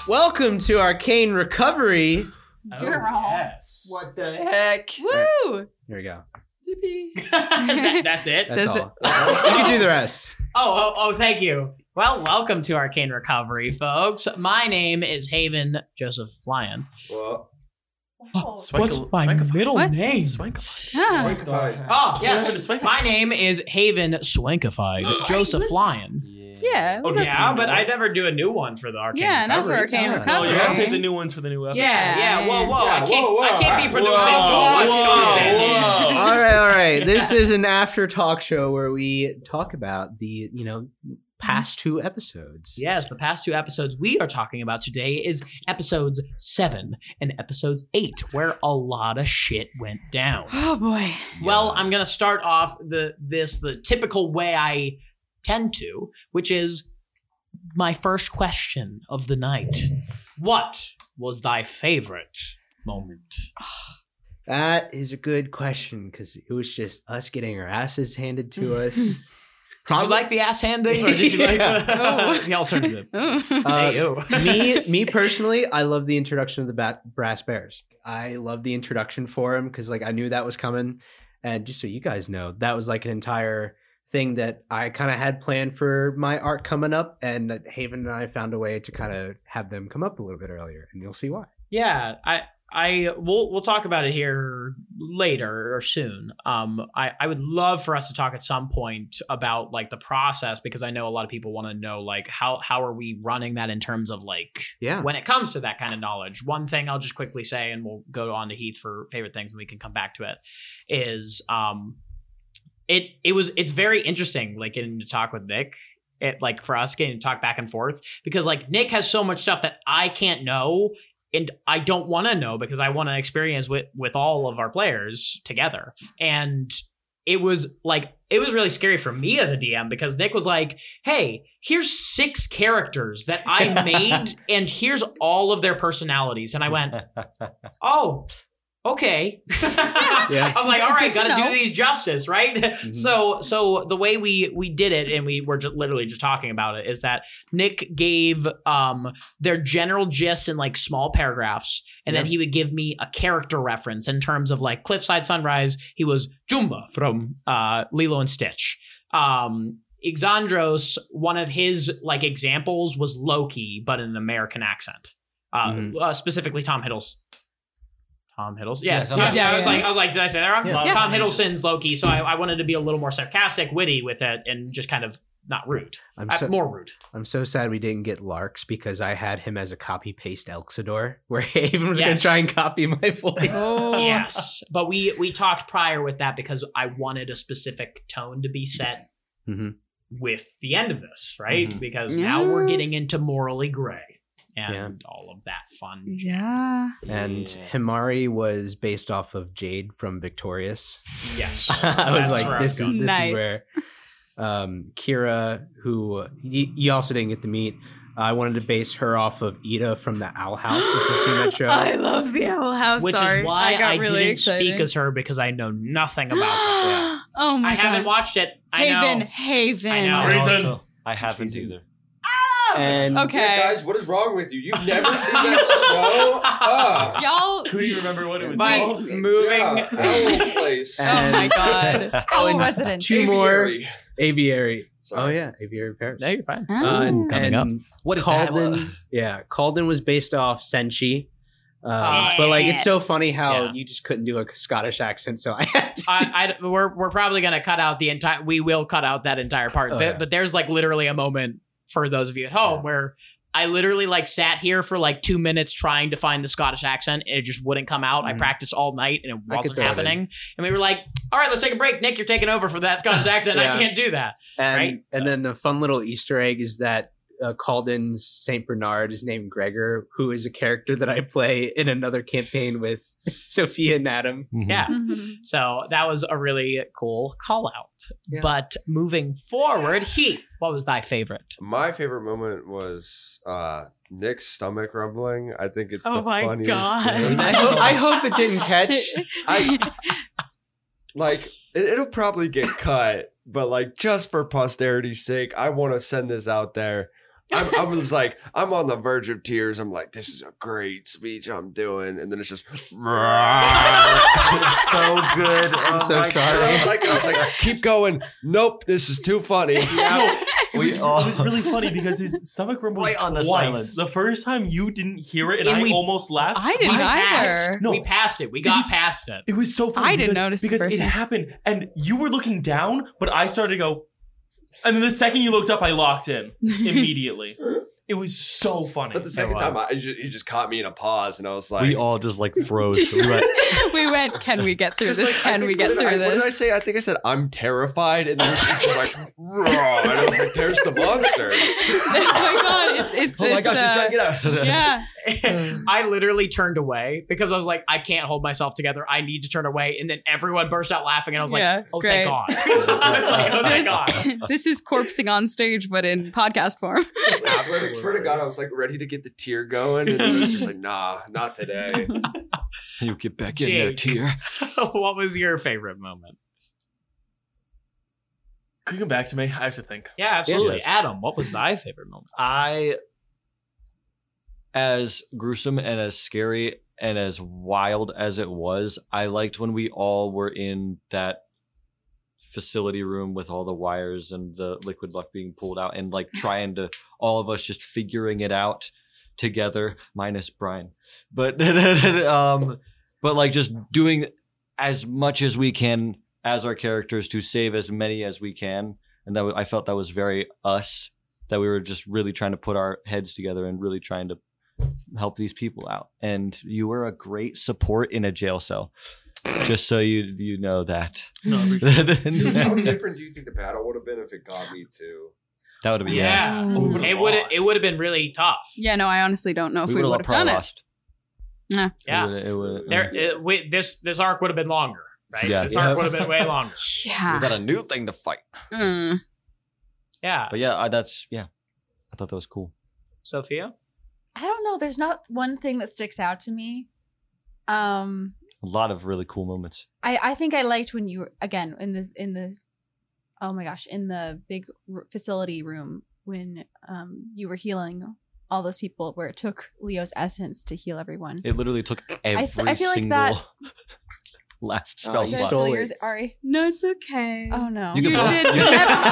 Welcome to Arcane Recovery. Yes. What the heck? Woo! Here we go. That's it? That's Does all. You can do the rest. Oh, thank you. Well, welcome to Arcane Recovery, folks. My name is Haven Joseph Lyon. Well, What's my middle What? name? Ah. Oh, yes. My name is Haven Swankified Joseph Lyon. Yeah. Oh, that's- Yeah, but I never do a new one for the Arcane Yeah, not Recovery. for Arcane Yeah. Oh, Recovery. you gotta save the new ones for the new episode. Yeah. Whoa. Yeah, I can't be producing Whoa, too much content. All right. This is an after talk show where we talk about the, past two episodes. Yes, the past two episodes we are talking about today is episodes 7 and episodes 8, where a lot of shit went down. Oh boy. Well, I'm gonna start off the typical way I tend to, which is my first question of the night. What was thy favorite moment? That is a good question because it was just us getting our asses handed to us. Did you like the ass handing, or did you like Yeah. the alternative? Uh, me personally, I love the introduction of the Brass Bears. I love the introduction for him because I knew that was coming. And just so you guys know, that was like an entire thing that I kind of had planned for my art coming up, and Haven and I found a way to kind of have them come up a little bit earlier, and you'll see why. Yeah, we'll talk about it here later or soon. I would love for us to talk at some point about the process, because I know a lot of people want to know how are we running that in terms of Yeah. when it comes to that kind of knowledge. One thing I'll just quickly say, and we'll go on to Heath for favorite things and we can come back to it, is it's very interesting getting to talk with Nick. For us getting to talk back and forth, because Nick has so much stuff that I can't know and I don't want to know, because I want to experience with all of our players together. And it was really scary for me as a DM, because Nick was like, hey, here's 6 characters that I made and here's all of their personalities. And I went, oh, okay. Yeah. I was like, all right, Good to gotta do know. these justice, right? Mhm. So the way we did it, and we were literally just talking about it, is that Nick gave their general gist in small paragraphs, and then Yeah. he would give me a character reference in terms of Cliffside Sunrise. He was Jumba from Lilo and Stitch. Exandros, one of his examples was Loki, but in an American accent. Specifically Tom Hiddleston. Tom Hiddleston. Yeah, Tom Tom, Hiddleston. yeah. I was like, did I say that wrong? Yeah. Well, Yeah. Tom Hiddleston's Loki, so I wanted to be a little more sarcastic, witty with it, and just kind of not rude. More rude. I'm so sad we didn't get Larks, because I had him as a copy paste Elxidor, where Haven was going Yes. to try and copy my voice. Oh. Yes, but we talked prior with that because I wanted a specific tone to be set Mhm. with the end of this, right? Mhm. Because now we're Yeah. getting into Morally Gray and Yeah. all of that fun. Yeah. And Himari was based off of Jade from Victorious. Yes, I was That's like, where this I'm is going. Nice. where Kira, who you also didn't get to meet. I wanted to base her off of Ida from the Owl House. If you've seen that show. I love the Owl House. Which Sorry. is why got I really didn't excited. speak as her, because I know nothing about that. Oh my I god. haven't watched it. I Haven. know. Haven. I know. Reason. I haven't either. And Okay. Yeah, guys, what is wrong with you? You've never seen that show? Y'all. Who do you remember what it was My called? moving. Yeah, Owl Place. Oh my god. Owl and residence. two more Aviary. Aviary. Sorry. Oh yeah, Aviary Paris. No, you're fine. And coming up. What is Calden, that? yeah, Calden was based off Senshi. Yeah. But it's so funny how Yeah. you just couldn't do a Scottish accent, so I had to. We're probably gonna cut out the entire. We will cut out that entire part. Oh, but, yeah. but there's literally a moment for those of you at home where I literally sat here for 2 minutes trying to find the Scottish accent, and it just wouldn't come out. I Mhm. practiced all night and it I could wasn't throw it in. happening. And we were like, all right, let's take a break. Nick, you're taking over for that Scottish accent. Yeah. I can't do that. And, Right? and then the fun little Easter egg is that Calden's Saint Bernard is named Gregor, who is a character that I play in another campaign with Sophia and Adam. Yeah. Mhm. So that was a really cool call out. Yeah. But moving forward, Heath, what was thy favorite? My favorite moment was Nick's stomach rumbling. I think it's Oh the my funniest God. thing. I hope it didn't catch. It'll probably get cut, but just for posterity's sake, I want to send this out there. I was like, I'm on the verge of tears. I'm like, this is a great speech I'm doing. And then it's just, it's so good. I'm so sorry. I was like, keep going. Nope, this is too funny. It was really funny because his stomach rumbled Right on the twice. silence. The first time you didn't hear it, and And I we- almost laughed. I didn't either. No, We passed it. We got was- past it. it was so funny. I didn't because, notice the because first it time. happened, and you were looking down, but I started to go, and then the second you looked up, I locked in immediately. It was so funny. But the second time, he just caught me in a pause, and I was like, We all just like froze. Right. We went, can we get through this? Like, I Can we think- get what through did I- What did I this? say? I think I said I'm terrified, and then she was like, "Raw," and I was like, "There's the monster." Oh my god, it's Oh my gosh, he's trying to get out. yeah. I literally turned away because I was like, I can't hold myself together. I need to turn away. And then everyone burst out laughing. And I was like, Yeah, oh, great. thank God. I was like, oh, thank God. This is corpsing on stage, but in podcast form. I swear to God, I was like ready to get the tear going, and it was just like, nah, not today. You get back in there, Jake. tear. What was your favorite moment? Could you come back to me? I have to think. Yeah, absolutely. Yes. Adam, what was thy favorite moment? As gruesome and as scary and as wild as it was, I liked when we all were in that facility room with all the wires and the liquid luck being pulled out and like trying to, all of us just figuring it out together, minus Brian. But like just doing as much as we can as our characters to save as many as we can. And that I felt that was very us, that we were just really trying to put our heads together and really trying to help these people out. And you were a great support in a jail cell. Just so you know that. No, How that different do you think the battle would have been if it got me too? would have been Yeah. Mm. It would have been really tough. Yeah, no, I honestly don't know if we would've would have done lost. it. Yeah. It would've- This arc would have been longer, right? Yeah. This arc would have been way longer. We Yeah. got a new thing to fight. Mm. Yeah. But yeah, I thought that was cool. Sophia? I don't know. There's not one thing that sticks out to me. A lot of really cool moments. I think I liked when you were again in the oh my gosh, in the big facility room when you were healing all those people, where it took Leo's essence to heal everyone. It literally took every I feel like single that- last Oh, spell Is you that slot. stole still it. yours, Ari? No, it's okay. Oh no. You can You both. did. You,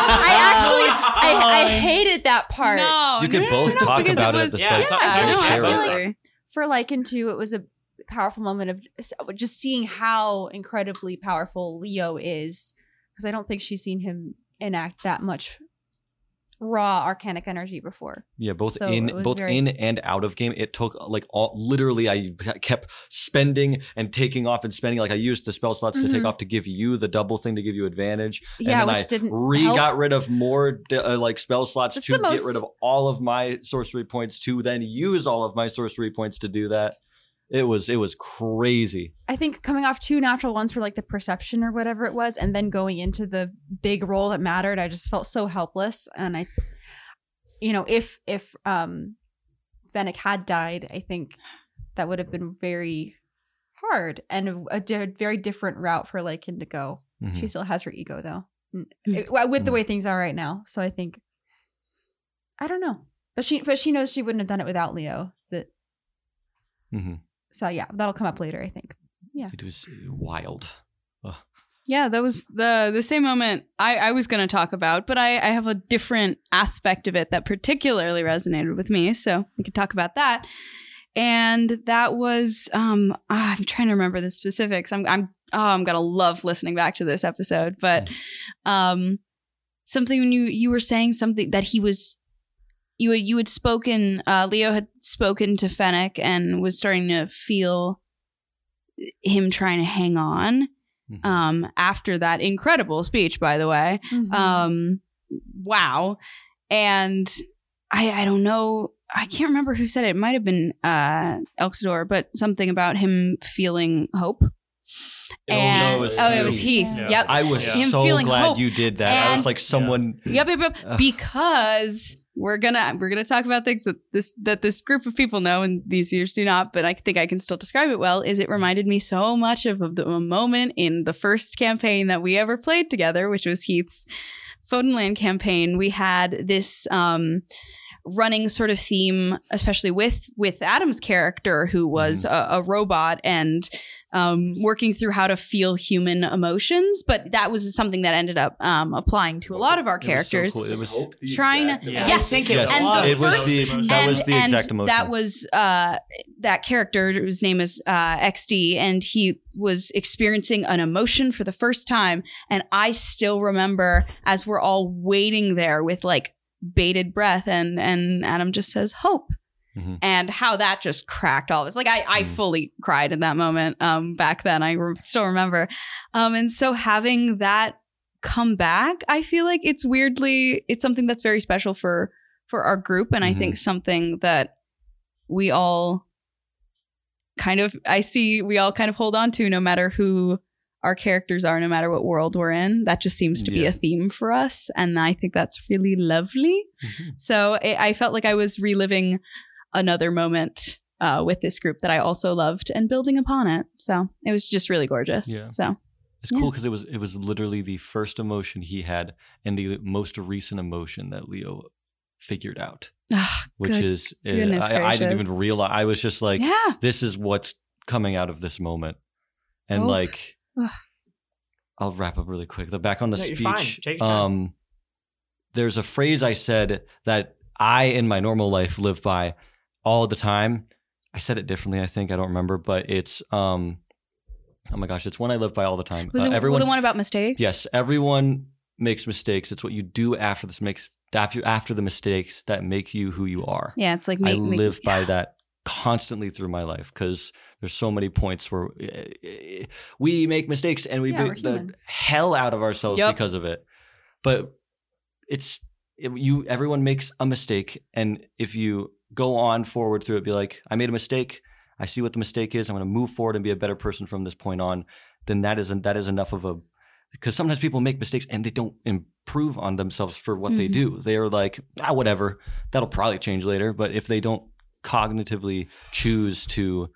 I hated that part. No, You could no, both no, no, talk because about it at was- the Yeah, start. talk- Yeah, talk no, about I it. feel absolutely. like for Lycan 2, it was a powerful moment of just seeing how incredibly powerful Leo is, because I don't think she's seen him enact that much raw arcanic energy before. Yeah, both So it was very- in and out of game. It took like all literally. I kept spending and taking off and spending. Like I used the spell slots to take Mhm. off to give you the double thing to give you advantage. Yeah, and then which I didn't help. got rid of more like spell slots That's to the get most- rid of all of my sorcery points to then use all of my sorcery points to do that. It was crazy. I think coming off 2 natural ones for like the perception or whatever it was, and then going into the big role that mattered, I just felt so helpless. And I, if Fennec had died, I think that would have been very hard and a very different route for Lycan to go. Mhm. She still has her ego though, with the way things are right now. So I think, I don't know, but she knows she wouldn't have done it without Leo. Mhm. So yeah, that'll come up later, I think. It was wild. Yeah, that was the same moment I was going to talk about, but I have a different aspect of it that particularly resonated with me, so we could talk about that. And that was I'm trying to remember the specifics. I'm gonna love listening back to this episode, but something when you were saying something that he was. You had spoken. Leo had spoken to Fennec and was starting to feel him trying to hang on. After that incredible speech, by the way. Wow. And I don't know. I can't remember who said it. It might have been Elxidor, but something about him feeling hope. It was Heath. Yeah. Yep. I was Him so feeling glad hope. you did that. I was And- like someone. Yep. Ugh. Because we're gonna talk about things that this group of people know and these viewers do not, but I think I can still describe it well. Is it reminded me so much of a moment in the first campaign that we ever played together, which was Heath's Fodenland campaign. We had this running sort of theme, especially with Adam's character, who was a robot and working through how to feel human emotions. But that was something that ended up applying to a lot of our characters. It was so cool. Trying to, yes, I think Yes. it was. It was the exact emotion. That was that character, whose name is XD, and he was experiencing an emotion for the first time. And I still remember as we're all waiting there with like bated breath, and Adam just says hope. And how that just cracked all of us. Like I fully cried in that moment back then. I still remember. And so having that come back, I feel like it's something that's very special for our group. And I think something that we all kind of hold on to, no matter who our characters are, no matter what world we're in. That just seems to be a theme for us. And I think that's really lovely. So I felt like I was reliving another moment with this group that I also loved and building upon it. So it was just really gorgeous. Yeah. So it's cool because it was literally the first emotion he had and the most recent emotion that Leo figured out, which is I didn't even realize. I was just like, this is what's coming out of this moment. And like, I'll wrap up really quick. Back on the speech, there's a phrase I said that I in my normal life live by all the time. I said it differently, I think. I don't remember, but it's oh my gosh, it's one I live by all the time. Was it the one about mistakes? Yes, everyone makes mistakes. It's what you do after the mistakes that make you who you are. Yeah, it's like I live by that constantly through my life, because there's so many points where we make mistakes and we beat the hell out of ourselves because of it. But everyone makes a mistake, and if you go on forward through it, be like, I made a mistake, I see what the mistake is, I'm going to move forward and be a better person from this point on, then that is enough of a, because sometimes people make mistakes and they don't improve on themselves for what they do. They are like, whatever, that'll probably change later. But if they don't cognitively choose to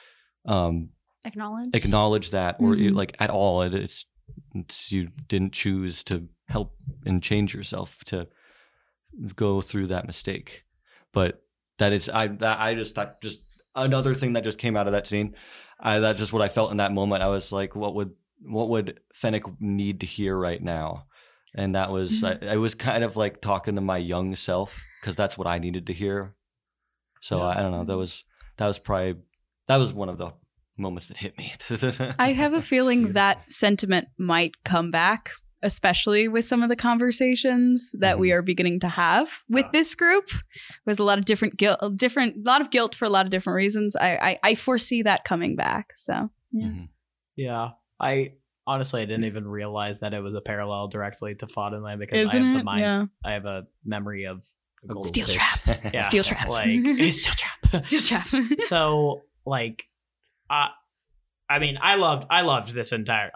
acknowledge that, or like at all, it's you didn't choose to help and change yourself to go through that mistake. But that is just another thing that just came out of that scene. That's just what I felt in that moment. I was like, what would Fennec need to hear right now? And that was I was kind of like talking to my young self, because that's what I needed to hear. So I don't know. That was one of the moments that hit me. I have a feeling that sentiment might come back, especially with some of the conversations that we are beginning to have with this group. There's a lot of lot of guilt for a lot of different reasons. I foresee that coming back. So yeah. I honestly didn't even realize that it was a parallel directly to Fadenland, because I have a memory of Steel Trap. Yeah. Steel Trap. Like it's Steel Trap. Steel Trap. So like, I mean, I loved this entire.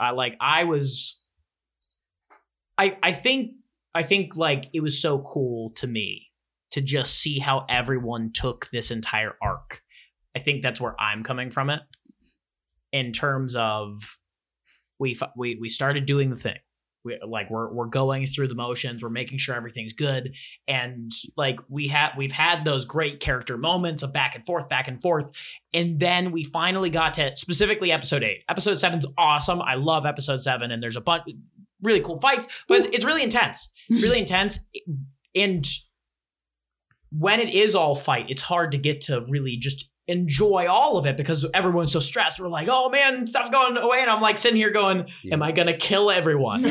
I think like it was so cool to me to just see how everyone took this entire arc. I think that's where I'm coming from it, in terms of we started doing the thing. We're going through the motions. We're making sure everything's good, and like we've had those great character moments of back and forth, and then we finally got to specifically episode 8. Episode 7's awesome. I love episode 7, and there's a bunch really cool fights, but it's really intense. It's really intense, and when it is all fight, it's hard to get to really just enjoy all of it, because everyone's so stressed. We're like, oh man, stuff's going away, and I'm like sitting here going, am I gonna kill everyone?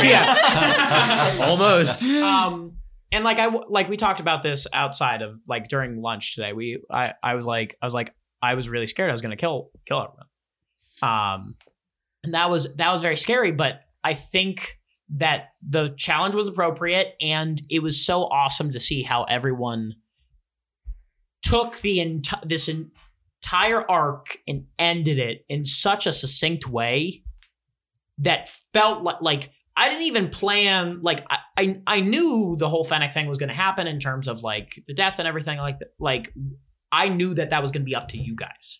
Almost. And like we talked about this outside of like during lunch today. I was really scared I was gonna kill everyone. And that was very scary, but I think that the challenge was appropriate, and it was so awesome to see how everyone took this entire arc and ended it in such a succinct way that felt like I didn't even plan. Like I knew the whole Fennec thing was going to happen in terms of like the death and everything like that. Like I knew that was going to be up to you guys.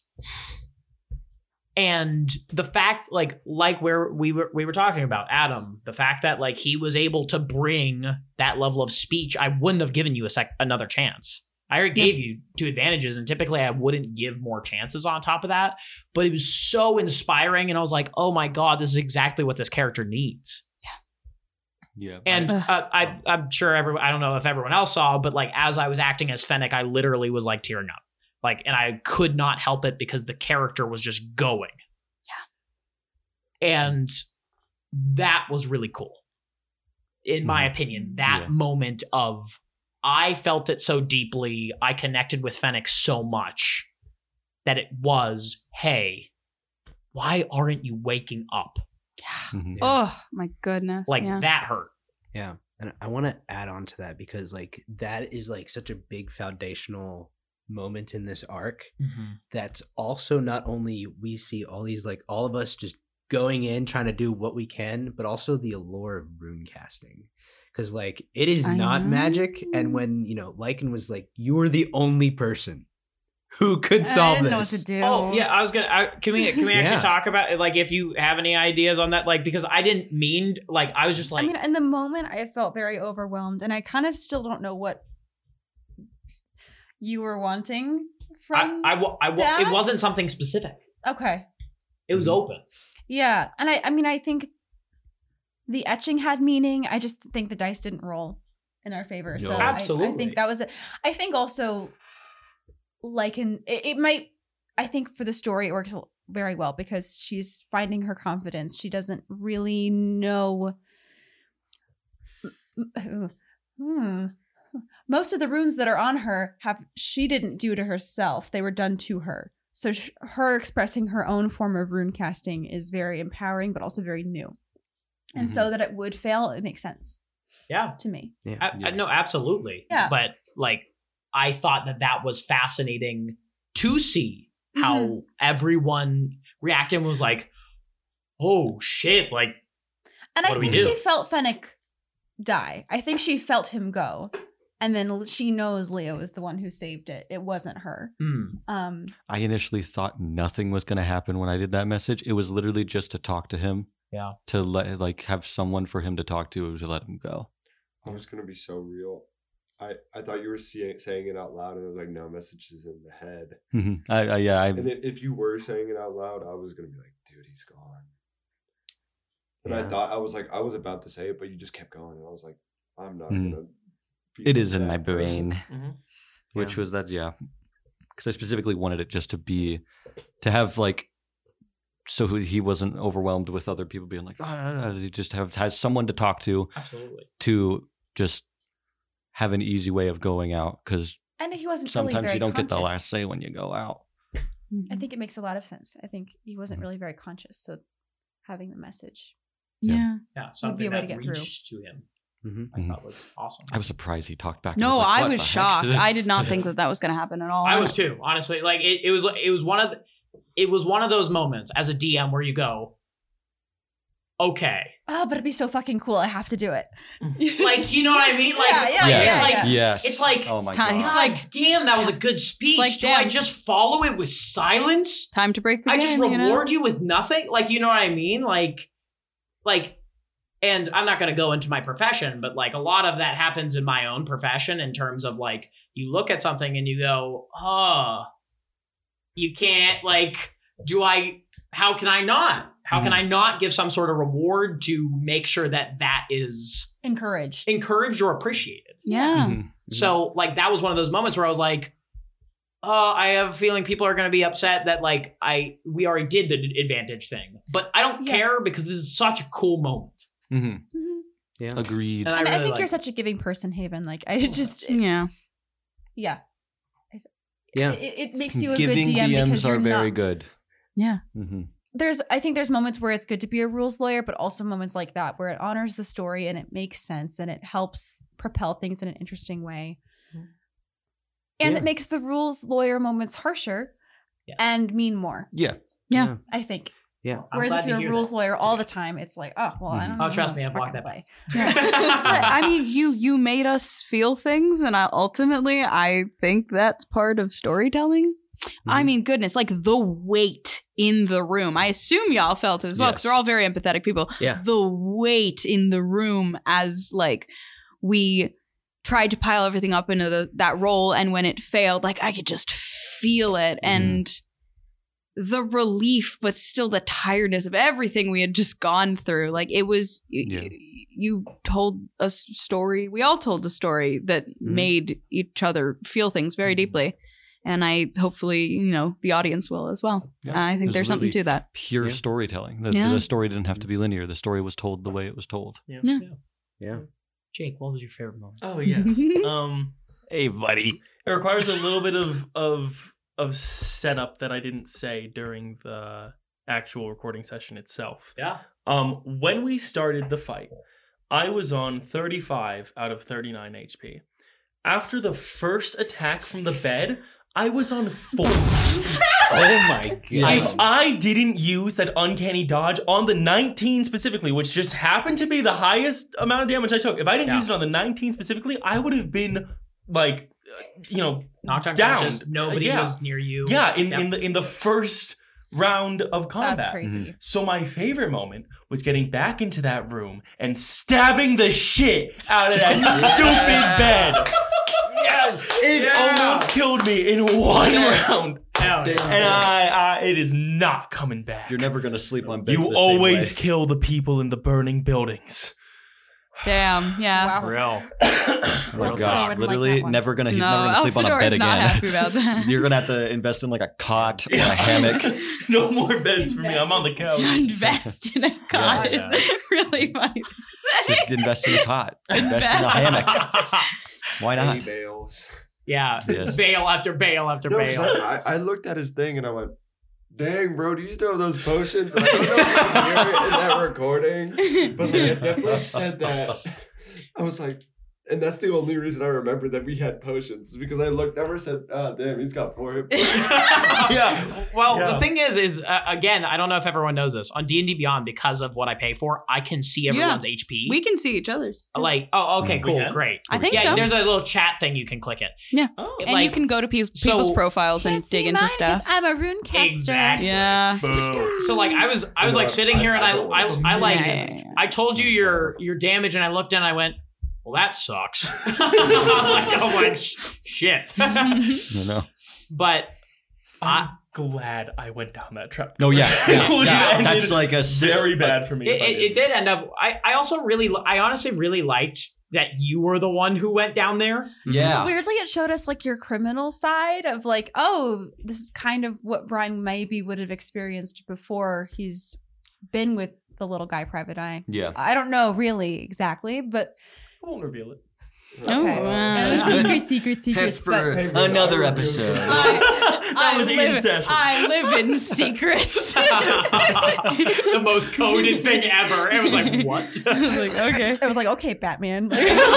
And the fact, like where we were talking about Adam, the fact that like he was able to bring that level of speech, I wouldn't have given you another chance. I already gave you 2 advantages, and typically I wouldn't give more chances on top of that. But it was so inspiring, and I was like, oh my God, this is exactly what this character needs. Yeah. And I'm sure I don't know if everyone else saw, but like as I was acting as Fennec, I literally was like tearing up. Like, and I could not help it because the character was just going. Yeah. And that was really cool. In my opinion, that moment of, I felt it so deeply. I connected with Fennec so much that it was, hey, why aren't you waking up? Mhm. Oh my goodness. Like yeah. that hurt. Yeah. And I want to add on to that because like that is like such a big foundational moment in this arc. That's also not only we see all these like all of us just going in trying to do what we can, but also the allure of rune casting. Because like it is not magic, and when Lycan was like, "You are the only person who could solve I didn't this." know what to do. Oh yeah, I was gonna. Can we actually talk about it? Like if you have any ideas on that? Like because I didn't mean like I was just like. I mean, in the moment, I felt very overwhelmed, and I kind of still don't know what you were wanting from. It wasn't something specific. Okay. It was open. Yeah, and I mean, I think the etching had meaning. I just think the dice didn't roll in our favor. So No. Absolutely. I think that was it. I think also, like it might. I think for the story it works very well because she's finding her confidence. She doesn't really know. Most of the runes that are on her she didn't do to herself. They were done to her. So her expressing her own form of rune casting is very empowering, but also very new. And so that it would fail, it makes sense. Yeah. To me. Yeah. No, absolutely. Yeah. But like, I thought that was fascinating to see how everyone reacted and was like, oh shit. Like, and what I do we think do? she felt Fennec die. I think she felt him go. And then she knows Leo is the one who saved it. It wasn't her. I initially thought nothing was going to happen when I did that message. It was literally just to talk to him. Yeah. To let have someone for him to talk to let him go. I was gonna be so real. I thought you were saying it out loud, and I was like, no, messages in the head. Mm-hmm. And if you were saying it out loud, I was gonna be like, dude, he's gone. And I was about to say it, but you just kept going, and I was like, I'm not gonna. It is in my that person. brain, which was that because I specifically wanted it just to have like. So he wasn't overwhelmed with other people being like, he just has someone to talk to. Absolutely. To just have an easy way of going out. Because and he wasn't sometimes really very you don't get the conscious. last say when you go out. I think it makes a lot of sense. I think he wasn't really very conscious. So having the message. Yeah. Yeah. Something able to that get through. reached to him. I thought was awesome. I was surprised he talked back. No, like, I what was the heck? shocked. I did not think that was going to happen at all. I was too, honestly. Like it was one of those moments as a DM where you go, okay. Oh, but it'd be so fucking cool. I have to do it. Like, you know what I mean? Like, Yes. It's like, oh my time. God. it's like, damn, that was a good speech. Like, Do I damn. just follow it with silence? Time to break the I game, just you know? reward you with nothing? Like, you know what I mean? Like, and I'm not going to go into my profession, but like a lot of that happens in my own profession in terms of like, you look at something and you go, oh, you can't like, how can I not? How can I not give some sort of reward to make sure that is encouraged or appreciated? Yeah. Mhm. So like that was one of those moments where I was like, I have a feeling people are going to be upset that like we already did the advantage thing, but I don't care because this is such a cool moment. Mhm. Yeah. Agreed. And And I really think like you're it. such a giving person, Haven. Like I just, Yeah. Yeah. It makes you a Giving good DM because DMs you're are very not. good. Yeah. Mm-hmm. I think there's moments where it's good to be a rules lawyer, but also moments like that where it honors the story and it makes sense and it helps propel things in an interesting way. And Yeah. it makes the rules lawyer moments harsher Yes. and mean more, Yeah. Yeah. I think. Yeah. I'm Whereas glad if to you're a hear rules that. lawyer all the time, it's like, oh, well, I don't know. Oh, trust me, how I've to walked fucking that play. I mean, you made us feel things, and I think that's part of storytelling. I mean, goodness, like the weight in the room. I assume y'all felt it as well because Yes. we're all very empathetic people. Yeah. The weight in the room as like we tried to pile everything up into that role, and when it failed, like I could just feel it, and the relief, but still the tiredness of everything we had just gone through. Like it was, you told a story. We all told a story that made each other feel things very deeply. And hopefully, the audience will as well. Yeah. I think there's something really to that. Pure storytelling. The story didn't have to be linear. The story was told the way it was told. Yeah. Jake, what was your favorite moment? Oh yes. Hey, buddy. It requires a little bit of setup that I didn't say during the actual recording session itself. Yeah. When we started the fight, I was on 35 out of 39 HP. After the first attack from the bed, I was on 4. Oh my god. If I didn't use that uncanny dodge on the 19 specifically, which just happened to be the highest amount of damage I took, if I didn't use it on the 19 specifically, I would have been like, knocked down. unconscious. Nobody was near you. Yeah, in the first round of combat. That's crazy. So my favorite moment was getting back into that room and stabbing the shit out of that stupid bed. Yes! It almost killed me in one round. Hell yeah. And I it is not coming back. You're never going to sleep on beds You the same always way. kill the people in the burning buildings. Damn. Yeah. Wow. Real. Oh my Elsidor gosh, wouldn't literally like that one. he's never going to sleep on a Elsidor bed is not again. happy about that. You're going to have to invest in like a cot or a hammock. No more beds for me. I'm on the couch. Invest in a cot Yeah. is really funny. Just invest in a cot. Invest in a hammock. Why not? Hay bales. Yeah. Yes. Bale after bale after No, 'cause bale. I looked at his thing and I went, dang, bro, do you still have those potions? And I don't know if you can hear it in that recording, but like, it definitely said that. I was like, and that's the only reason I remember that we had potions, is because I looked over and said, oh, damn, he's got 4 hit points. Yeah. Well, Yeah. the thing is again, I don't know if everyone knows this. On D&D Beyond, because of what I pay for, I can see everyone's HP. We can see each other's. Like, oh, okay, We cool, can? great. I think yeah, so. there's a little chat thing you can click it. Yeah. Oh. And Like, you can go to people's so- profiles and Can't see dig into mine 'cause stuff. I'm a rune caster. Exactly. Yeah. Boom. So like I was like sitting here and I like Yeah. I told you your damage and I looked and I went, well, that sucks. I'm like, shit. No. But I'm glad I went down that trap. No, yeah. It would have ended That's like a very bad for me. if I it didn't. did end up. I honestly really liked that you were the one who went down there. Yeah. Weirdly, it showed us like your criminal side of like, oh, this is kind of what Brian maybe would have experienced before he's been with the little guy, Private Eye. Yeah. I don't know really exactly, but I won't reveal it. Oh, okay. wow. Secrets, Heads for Hey, bro, another I episode. That was in session. I live in secrets. The most coded thing ever. It was like, what? okay. It was like, okay, Batman.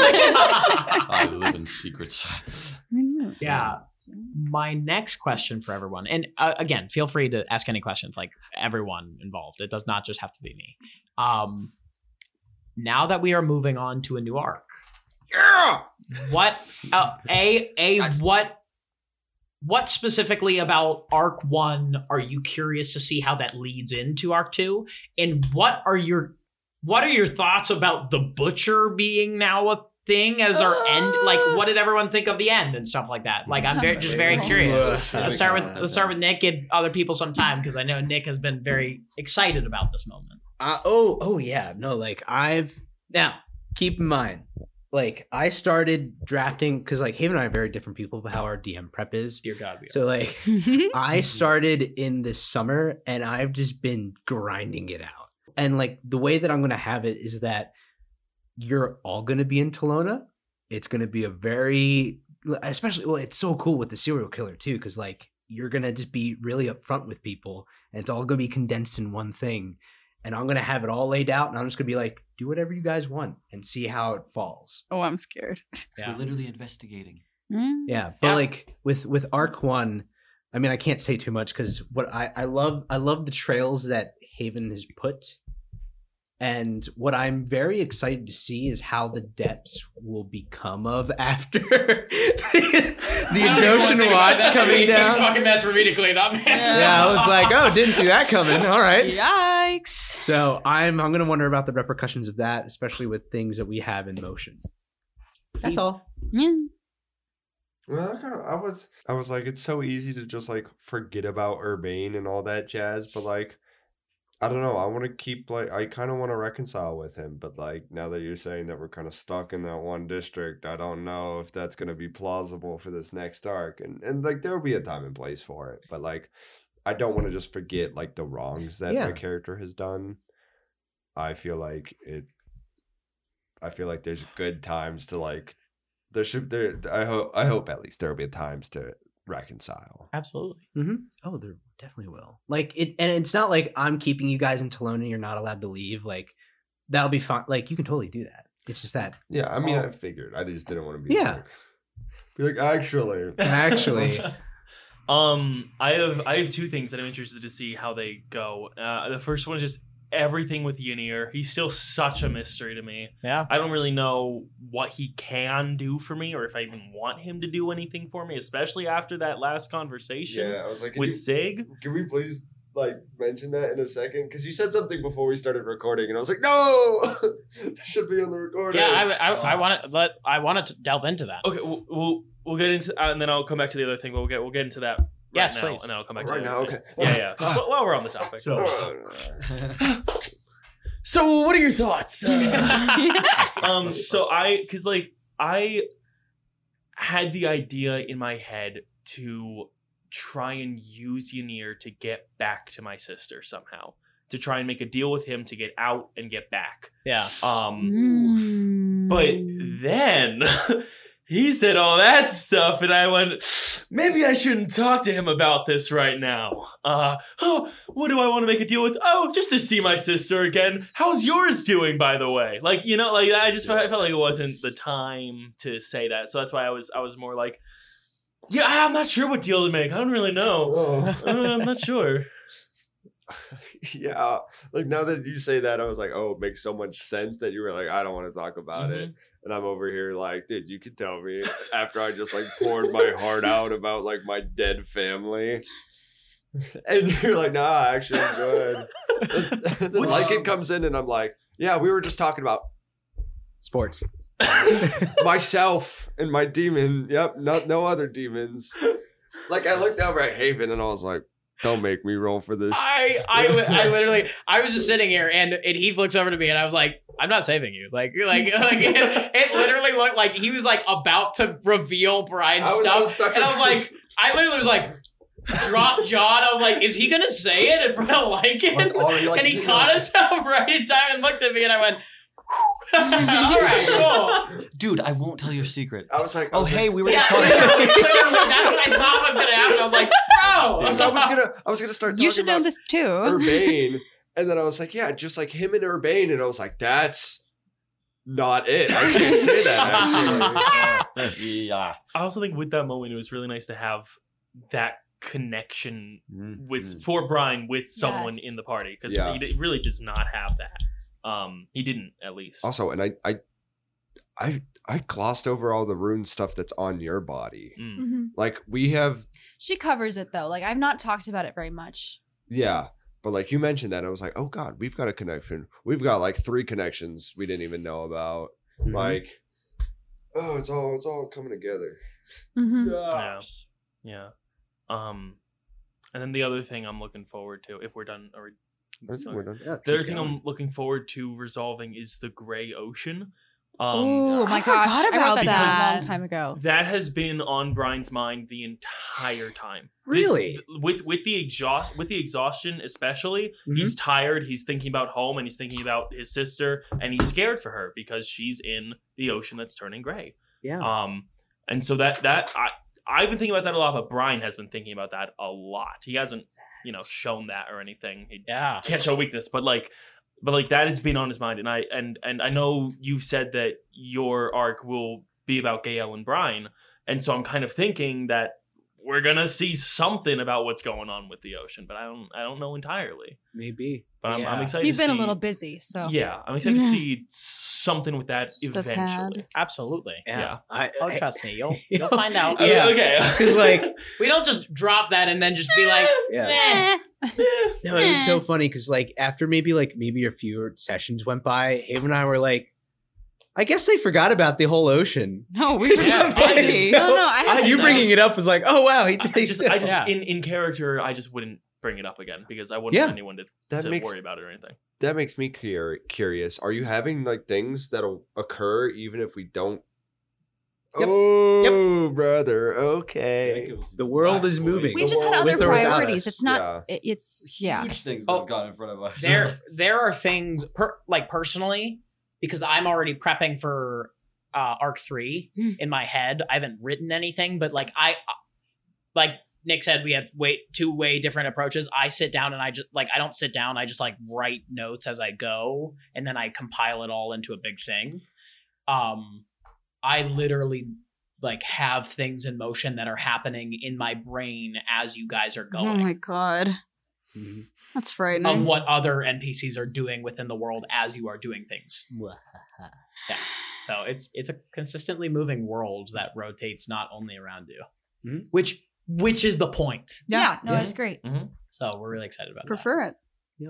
I live in secrets. Yeah. My next question for everyone, and again, feel free to ask any questions, like everyone involved. It does not just have to be me. Now that we are moving on to a new arc, what what specifically about arc 1 are you curious to see how that leads into arc 2, and what are your thoughts about the butcher being now a thing as our end? Like, what did everyone think of the end and stuff like that? Like, I'm very curious. Let's start with Nick. Give other people some time, because I know Nick has been very excited about this moment. Yeah. No, like now keep in mind, like I started drafting because like Haven and I are very different people about how our DM prep is. Dear God, we are. So like I started in this summer and I've just been grinding it out. And like the way that I'm going to have it is that you're all going to be in Telona. It's going to be a very, especially, well, it's so cool with the serial killer too, because like you're going to just be really upfront with people and it's all going to be condensed in one thing. And I'm going to have it all laid out and I'm just going to be like, do whatever you guys want and see how it falls. Oh, I'm scared. Yeah. We're literally investigating. Yeah. But like with arc 1, I mean, I can't say too much because what I love the trails that Haven has put. And what I'm very excited to see is how the depths will become of after the Ocean Watch coming down. Fucking mess for me to clean up. Yeah, I was like, oh, didn't see that coming. All right. Yikes. So I'm gonna wonder about the repercussions of that, especially with things that we have in motion. That's all. Yeah. Well, I was like, it's so easy to just like forget about Urbane and all that jazz, but like, I don't know. I want to keep like, I kind of want to reconcile with him, but like, now that you're saying that we're kind of stuck in that one district, I don't know if that's going to be plausible for this next arc, and like, there'll be a time and place for it, but like, I don't want to just forget like the wrongs that my character has done. I feel like there's good times to like. I hope at least there will be times to reconcile. Absolutely. Mm-hmm. Oh, there definitely will. Like it, and it's not like I'm keeping you guys in Talona and you're not allowed to leave. Like that'll be fine. Like you can totally do that. It's just that. Yeah, I mean, I figured. I just didn't want to be. Yeah. Like actually. I have two things that I'm interested to see how they go. The first one is just everything with Ynir. He's still such a mystery to me. Yeah. I don't really know what he can do for me or if I even want him to do anything for me, especially after that last conversation I was like, with Zig. Can we please like mention that in a second? Because you said something before we started recording and I was like, no, this should be on the recording. Yeah, I want to delve into that. Okay, we'll get into and then I'll come back to the other thing, but we'll get into that. Yes, now, please. And then I'll come back to Right the now, other okay. thing. Yeah. Just while we're on the topic. So, So, what are your thoughts? I had the idea in my head to try and use Ynir to get back to my sister somehow, to try and make a deal with him to get out and get back. Yeah. But then he said all that stuff, and I went, maybe I shouldn't talk to him about this right now. What do I want to make a deal with? Oh, just to see my sister again. How's yours doing, by the way? Like, you know, like I felt like it wasn't the time to say that. So that's why I was more like, yeah, I'm not sure what deal to make. I don't really know. I'm not sure. Yeah, like now that you say that, I was like, oh, it makes so much sense that you were like, I don't want to talk about it. And I'm over here like, dude, you can tell me after I just like poured my heart out about like my dead family. And you're like, nah, actually I'm good. Then Lycan comes in and I'm like, yeah, we were just talking about Sports. myself and my demon. Yep, no other demons. Like I looked over at Haven and I was like, don't make me roll for this. I was just sitting here and Heath looks over to me and I was like, I'm not saving you. Like it literally looked like he was like about to reveal Brian's stuff. And I was like, I literally was like, drop jawed. I was like, is he gonna say it in front of Lycan? And he caught himself right in time and looked at me and I went, all right, cool. Dude, I won't tell your secret. I was like, hey, we were Yeah, talking. literally, that's what I thought was gonna happen. I was like, bro. I was gonna start talking You should know about this too. Urbane. And then I was like, yeah, just like him and Urbane. And I was like, that's not it. I can't say that actually. Yeah. I also think with that moment, it was really nice to have that connection for Brian with someone in the party, because he really does not have that. He didn't, at least. Also, and I glossed over all the rune stuff that's on your body. Like we have. She covers it though. Like I've not talked about it very much. Yeah. But like you mentioned that, I was like, oh God, we've got a connection. We've got like 3 connections we didn't even know about. Like, oh, it's all coming together. Yeah. And then the other thing I'm looking forward to, if we're done, We're done. the other thing I'm looking forward to resolving is the Gray Ocean. Oh my gosh, I wrote that a long time ago. That has been on Brian's mind the entire time. Really? With the exhaustion especially, he's tired, he's thinking about home, and he's thinking about his sister, and he's scared for her because she's in the ocean that's turning gray. Yeah. And so that I've been thinking about that a lot, but Brian has been thinking about that a lot. He hasn't, shown that or anything. He can't show weakness, but that has been on his mind, and I know you've said that your arc will be about Gael and Brian, and so I'm kind of thinking that we're gonna see something about what's going on with the ocean, but I don't know entirely. Maybe, but I'm excited. You've to been see, a little busy, so yeah, I'm excited to see something with that eventually. Absolutely. Yeah. Trust me, you'll find out. Yeah. Okay. Because we don't just drop that and then just be like, No, it was so funny because after maybe a few sessions went by, Haven and I were like, I guess they forgot about the whole ocean. No, we It's just amazing. No, I haven't. You bringing it up was like, oh wow, I just Yeah. in character, I just wouldn't bring it up again because I wouldn't Yeah. want anyone That to makes worry about it or anything. that makes me curious. Are you having like things that'll occur even if we don't? Yep. Oh, brother. Okay. The world is moving. We've just had With other or without priorities. us. It's not. It's yeah. Huge things Oh. that have gone in front of us. There are things personally, because I'm already prepping for Arc 3 in my head. I haven't written anything, but like Nick said, we have two way different approaches. I sit down and I don't sit down. I just like write notes as I go, and then I compile it all into a big thing. I literally like have things in motion that are happening in my brain as you guys are Oh going. my god. Mhm. That's frightening. Of what other NPCs are doing within the world as you are doing things. Yeah. So it's a consistently moving world that rotates not only around you, Mhm. which is the point. Yeah. No, Yeah. it's great. So we're really excited about that. Prefer it.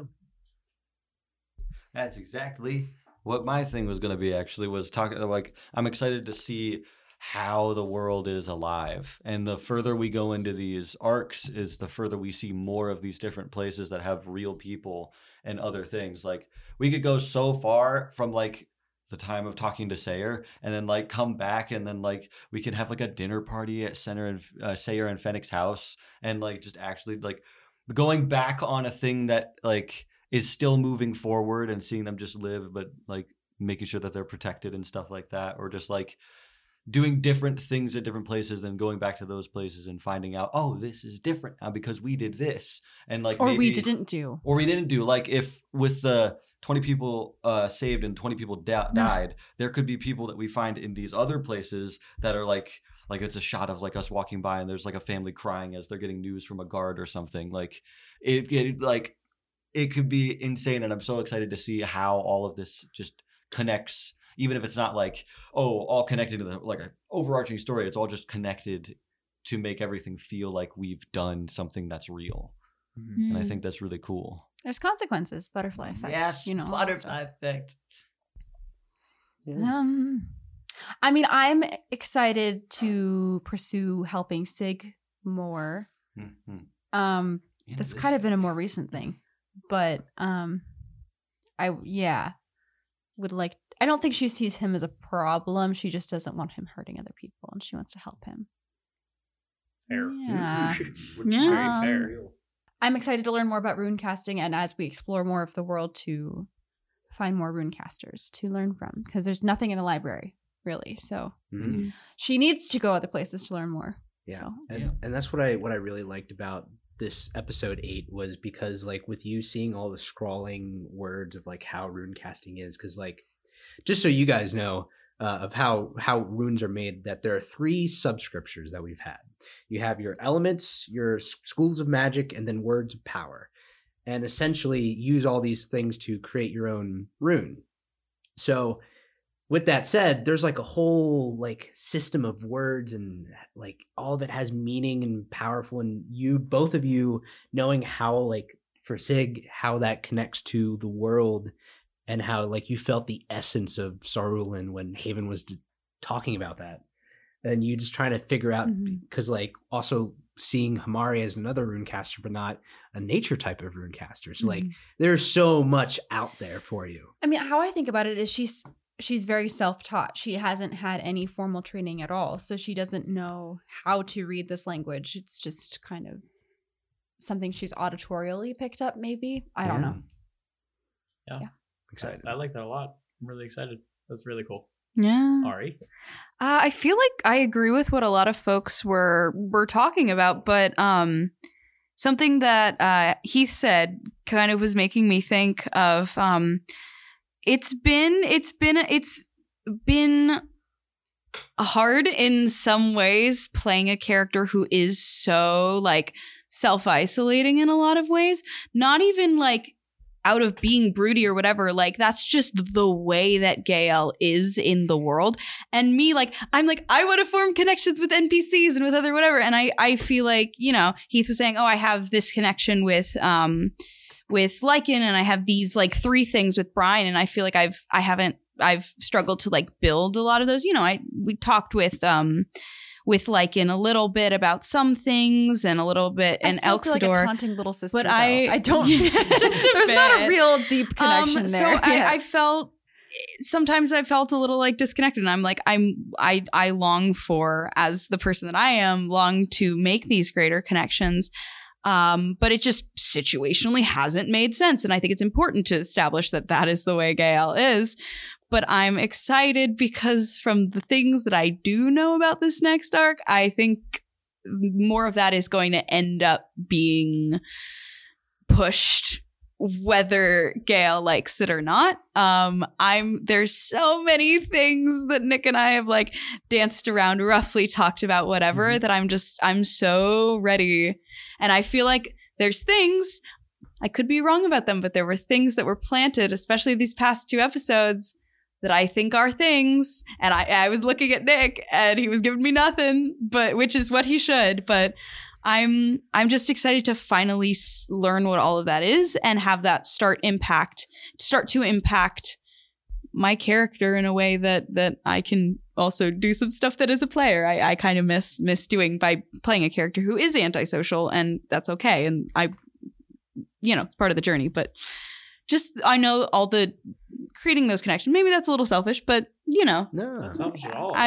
That's exactly what my thing was going to be, actually, was talking like I'm excited to see how the world is alive. And the further we go into these arcs is the further we see more of these different places that have real people and other things. Like we could go so far from like the time of talking to Sayer and then like come back and then like we can have like a dinner party at Sayer and Fennec's house and like just actually like going back on a thing that like is still moving forward and seeing them just live, but like making sure that they're protected and stuff like that, or just like doing different things at different places, then going back to those places and finding out, oh, this is different now because we did this, and like Or we didn't do. or we didn't do. Like if with the 20 people saved and 20 people died, there could be people that we find in these other places that are like it's a shot of like us walking by and there's like a family crying as they're getting news from a guard or something. Like it could be insane, and I'm so excited to see how all of this just connects, even if it's not like, oh, all connected to the like an overarching story. It's all just connected to make everything feel like we've done something that's real. And I think that's really cool. There's consequences, butterfly effect. Yes, you know, all that stuff. effect. I mean, I'm excited to pursue helping Sig more. Mm-hmm. That's kind of been a more recent thing, but I would like. I don't think she sees him as a problem. She just doesn't want him hurting other people, and she wants to help him. Fair. Yeah. Yeah. Very fair. I'm excited to learn more about rune casting, and as we explore more of the world, to find more rune casters to learn from, because there's nothing in the library really. So Mhm. she needs to go other places to learn more. Yeah. So. And that's what I really liked about this episode 8 was because like with you seeing all the scrawling words of like how rune casting is, because like just so you guys know of how runes are made, that there are 3 subscriptures that we've had. You have your elements, your schools of magic, and then words of power, and essentially use all these things to create your own rune. So with that said, there's like a whole like system of words, and like all of it has meaning and powerful, and both of you knowing how, like for Sig, how that connects to the world, and how like you felt the essence of Sarulan when Haven was talking about that, and you just trying to figure out, because like also seeing Hamari as another runecaster but not a nature type of runecaster, so like there's so much out there for you. I mean, how I think about it is she's very self-taught. She hasn't had any formal training at all, so she doesn't know how to read this language. It's just kind of something she's auditorially picked up, maybe. I don't know. Yeah. Excited. I like that a lot. I'm really excited. That's really cool. Yeah. Ari? I feel like I agree with what a lot of folks were talking about, but something that Heath said kind of was making me think of it's been hard in some ways playing a character who is so like self-isolating in a lot of ways, not even like out of being broody or whatever. Like that's just the way that Gael is in the world. And me, like, I'm like, I want to form connections with NPCs and with other whatever. And I feel like, you know, Heath was saying, oh, I have this connection with Lycan, and I have these like 3 things with Brian. And I feel like I haven't I've struggled to like build a lot of those. You know, we talked with Lycan a little bit about some things and a little bit and I feel like a Elxidor. taunting little sister. But though. I don't. just a there's not a bit. real deep connection there. So I felt sometimes I felt a little like disconnected, and I'm like I long for, as the person that I am, long to make these greater connections. But it just situationally hasn't made sense, and I think it's important to establish that is the way Gael is. But I'm excited because from the things that I do know about this next arc, I think more of that is going to end up being pushed, whether Gael likes it or not. There's so many things that Nick and I have like danced around, roughly talked about, whatever, that I'm so ready. And I feel like there's things, I could be wrong about them, but there were things that were planted, especially these past 2 episodes, that I think are things. And I was looking at Nick and he was giving me nothing, but which is what he should. But I'm just excited to finally learn what all of that is and have that start to impact my character in a way that I can also do some stuff that as a player I kind of miss doing by playing a character who is antisocial, and that's okay. And it's part of the journey, but just I know all the creating those connections. Maybe that's a little selfish, but No. Selfish at all.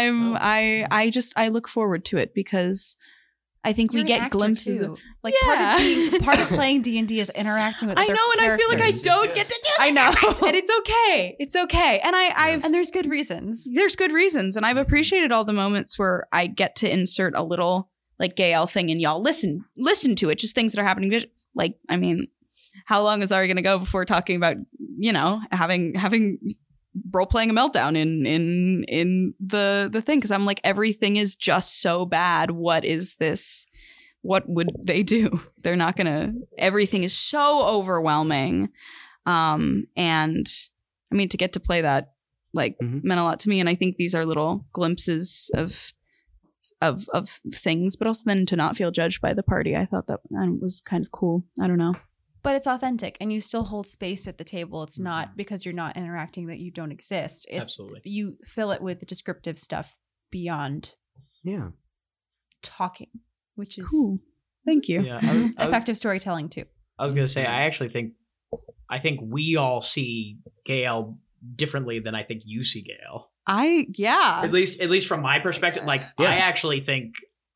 I look forward to it because I think You're we an get actor, glimpses too. of Like Yeah. part of playing D&D is interacting with I other know, and I feel like I characters. don't get to do that. I know. And it's okay. It's okay. And And there's good reasons. there's good reasons, and I've appreciated all the moments where I get to insert a little like Gael thing and y'all listen to it, just things that are happening. Like, I mean, how long is Ari going to go before talking about, having role playing a meltdown in the thing? Because I'm like, everything is just so bad. What is this? What would they do? They're not gonna. Everything is so overwhelming, and I mean, to get to play that meant a lot to me. And I think these are little glimpses of things, but also then to not feel judged by the party. I thought that was kind of cool. I don't know. But it's authentic, and you still hold space at the table. It's not because you're not interacting that you don't exist. It's Absolutely. You fill it with descriptive stuff beyond talking, which is Cool. Thank you. Yeah, I was- effective storytelling too. I was gonna say, I actually think we all see Gael differently than I think you see Gael. At least from my perspective. Like, I actually think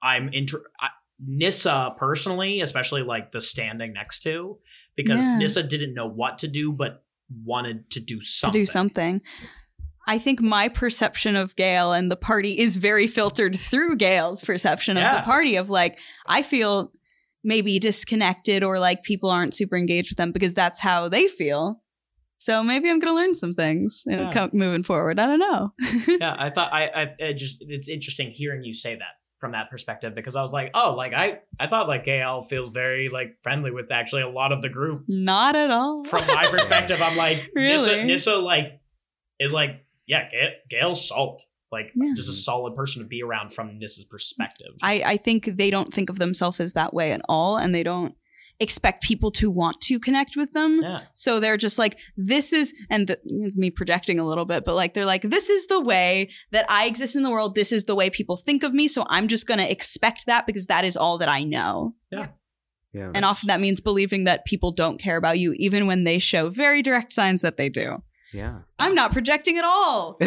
Nissa personally, especially like the standing next to, because Nissa didn't know what to do, but wanted to do something. I think my perception of Gael and the party is very filtered through Gael's perception of the party, of like, I feel maybe disconnected or like people aren't super engaged with them because that's how they feel. So maybe I'm going to learn some things moving forward. I don't know. Yeah, I thought it's interesting hearing you say that from that perspective, because I was like, oh, like I thought like Gael feels very like friendly with actually a lot of the group. Not at all. From my perspective, I'm like, Really? Nissa like is like, yeah, Gael's solid. Like, just a solid person to be around from Nissa's perspective. I think they don't think of themselves as that way at all, and they don't expect people to want to connect with them. Yeah. So they're just like, this is, me projecting a little bit, but like, they're like, this is the way that I exist in the world. This is the way people think of me. So I'm just going to expect that because that is all that I know. Yeah. Yeah. And often that means believing that people don't care about you, even when they show very direct signs that they do. Yeah. I'm not projecting at all.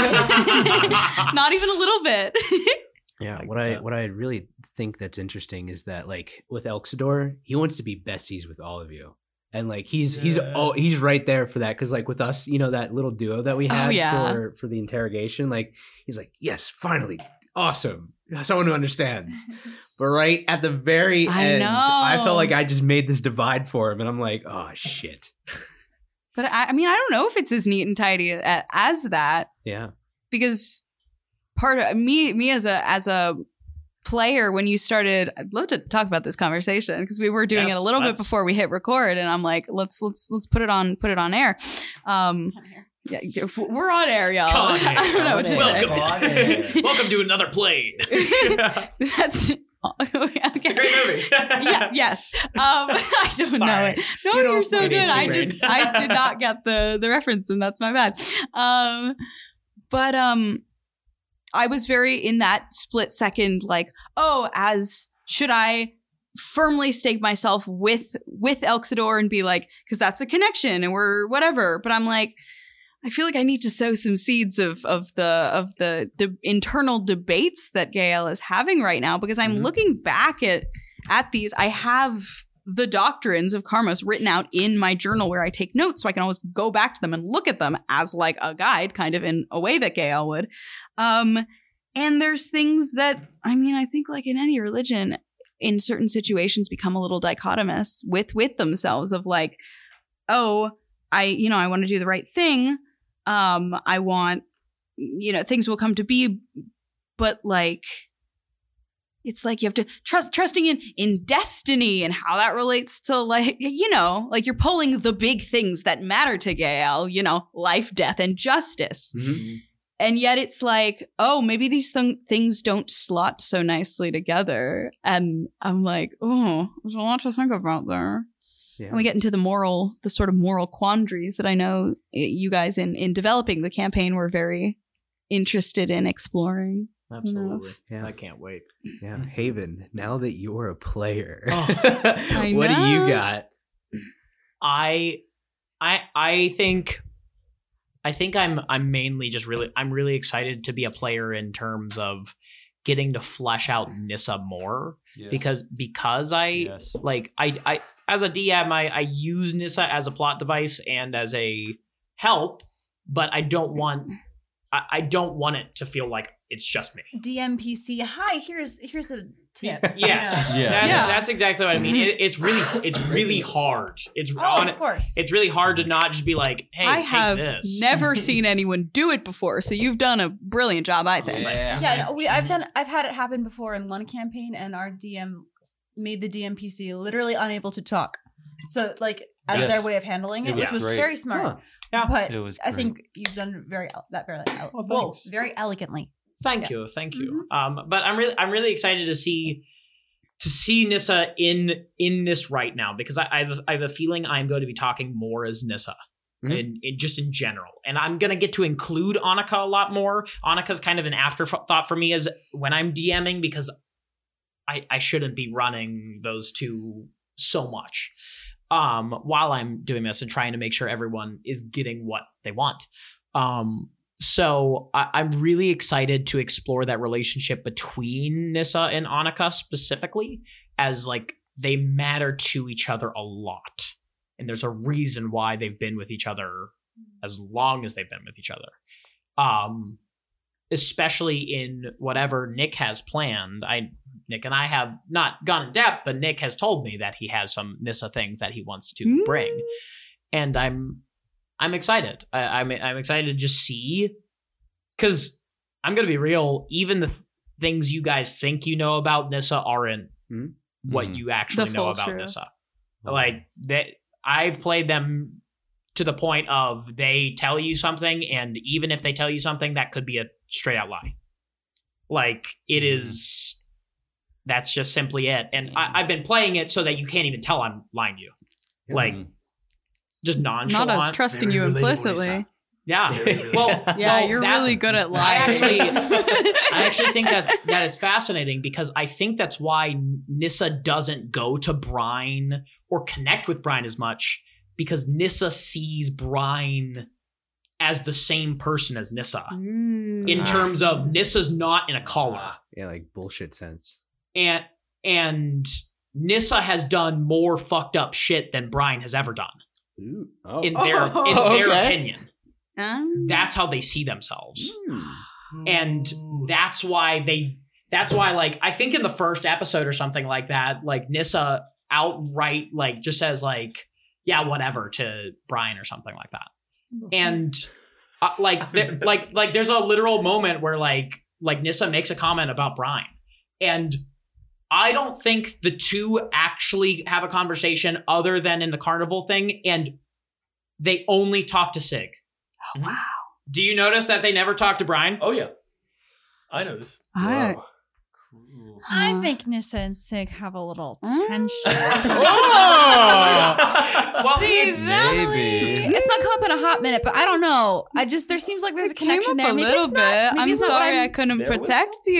Not even a little bit. Yeah, Like what I really think that's interesting is that like with Elxidor, he wants to be besties with all of you, and like he's right there for that, because like with us, that little duo that we had for the interrogation, like he's like, yes, finally, awesome, someone who understands. But right at the very end, I felt like I just made this divide for him, and I'm like, oh shit. But I mean, I don't know if it's as neat and tidy as that. Yeah, because part of me as a player, when you started, I'd love to talk about this conversation because we were doing it a little bit before we hit record, and I'm like, let's put it on air. Yeah, we're on air, y'all. I don't know what to say. Welcome to another plane. That's Okay. It's a great movie. Yeah, yes. I don't know Sorry. it. No, Get you're off so my good. I brain. just I did not get the reference, and that's my bad. But I was very in that split second, like, oh, as should I firmly stake myself with Elxidor and be like, because that's a connection and we're whatever. But I'm like, I feel like I need to sow some seeds of the internal debates that Gael is having right now, because I'm looking back at these. I have the doctrines of Karmos written out in my journal where I take notes, so I can always go back to them and look at them as like a guide, kind of in a way that Gael would. And there's things that, I mean, I think like in any religion, in certain situations become a little dichotomous with themselves of like, oh, I want to do the right thing. I want, things will come to be, but like, it's like you have to trusting in destiny and how that relates to like, like you're pulling the big things that matter to Gael, life, death, and justice. Mm-hmm. And yet it's like, oh, maybe these things don't slot so nicely together. And I'm like, oh, there's a lot to think about there. Yeah. And we get into the sort of moral quandaries that I know you guys in developing the campaign were very interested in exploring. Absolutely. Yeah. I can't wait. Yeah, Haven, now that you're a player, I what do you know. got? I think I'm mainly just I'm really excited to be a player in terms of getting to flesh out Nissa more. Yes. because I Yes. like I as a DM I use Nissa as a plot device and as a help, but I don't want it to feel like it's just me. DMPC. Hi, here's a tip. Yes, Yeah. That's exactly what I mean. It's really hard. Of course. It's really hard to not just be like, hey, I take have this. never seen anyone do it before, so you've done a brilliant job, I think. Yeah. Yeah, no, I've had it happen before in one campaign, and our DM made the DMPC literally unable to talk. So like as Yes. their way of handling it, It which was was great. very smart. Huh. Yeah. But It was I great. think you've done very Well, thanks. very elegantly. Thank you. But I'm really excited to see Nissa in this right now, because I have a feeling I'm going to be talking more as Nissa. Mhm. In just in general, and I'm gonna get to include Annika a lot more. Annika's kind of an afterthought for me as when I'm DMing, because I shouldn't be running those two so much while I'm doing this and trying to make sure everyone is getting what they want. So I'm really excited to explore that relationship between Nissa and Annika specifically, as like they matter to each other a lot. And there's a reason why they've been with each other as long as they've been with each other. Especially in whatever Nick has planned. Nick and I have not gone in depth, but Nick has told me that he has some Nissa things that he wants to bring. And I'm excited. I'm excited to just see, because I'm going to be real, even the things you guys think you know about Nissa aren't what you actually The know full about truth. Nissa. Like I've played them to the point of they tell you something, and even if they tell you something, that could be a straight out lie. Like it is, that's just simply it. And I've been playing it so that you can't even tell I'm lying to you. Like just nonchalant. Not us trusting you implicitly. Yeah. Very Well, Yeah, well, you're that's- really good at I lying. actually think that is fascinating, because I think that's why Nissa doesn't go to Brine or connect with Brine as much, because Nissa sees Brine as the same person as Nissa. In terms of Nissa's not in a collar. Yeah, like bullshit sense. And Nissa has done more fucked up shit than Brine has ever done. Ooh. Oh. In their okay. opinion. That's how they see themselves. And that's why like I think in the first episode or something like that, like Nissa outright like just says like, yeah, whatever to Brine or something like that. And like there's a literal moment where like Nissa makes a comment about Brine, and I don't think the two actually have a conversation other than in the carnival thing, and they only talk to Sig. Oh, wow. Do you notice that they never talk to Brine? Oh yeah, I noticed. I, I think Nissa and Sig have a little tension. Well, it's maybe. It's not come up in a hot minute, but I don't know. There seems like there's a connection there. a Maybe little it's bit. not. Maybe I'm it's not what sorry I couldn't There was protect you.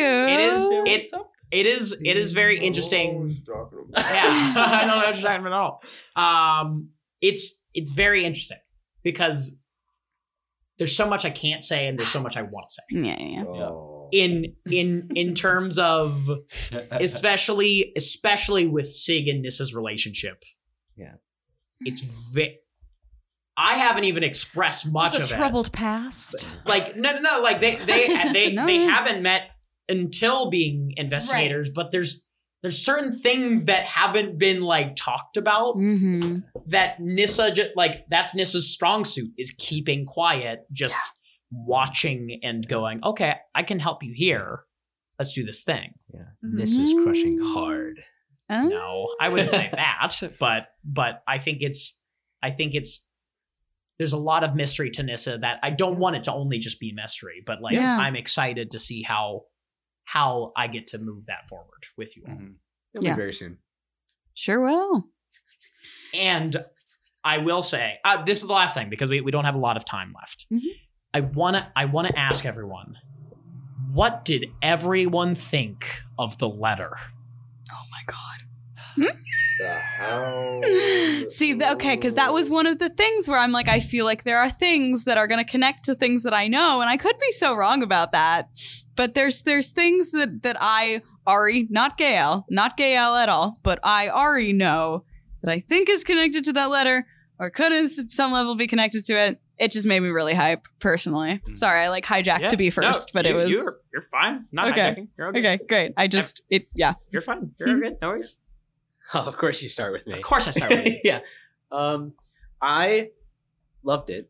it is very interesting. Yeah, I don't know what you're talking about at all. It's very interesting because there's so much I can't say and there's so much I want to say. Yeah. Oh. In terms of especially with Sig and Nissa's relationship. Yeah. It's I haven't even expressed much It's a of troubled past. it. Like no, like they No. they haven't met until being investigators, but there's certain things that haven't been like talked about Mm-hmm. that Nissa that's Nissa's strong suit is keeping quiet, just watching and going, okay, I can help you here. Let's do this thing. Yeah. This is crushing hard. No, I wouldn't say that, but I think it's there's a lot of mystery to Nissa that I don't want it to only just be mystery, but like Yeah. I'm excited to see how I get to move that forward with you all. It'll Yeah. be very soon. Sure will. And I will say, this is the last thing because we don't have a lot of time left. Mhm. I wanna ask everyone, what did everyone think of the letter? Oh my god. The hound. See, okay, because that was one of the things where I'm like, I feel like there are things that are going to connect to things that I know, and I could be so wrong about that. But there's things that I, Ari, not Gael at all, but I, Ari, know that I think is connected to that letter, or could at some level be connected to it. It just made me really hype, personally. Sorry, I like hijacked to be first, but it was... You're fine. Not Okay. hijacking. You're okay. Okay, great. You're fine. You're good. No worries. Oh, of course you start with me. Of course I start with you. Yeah. I loved it.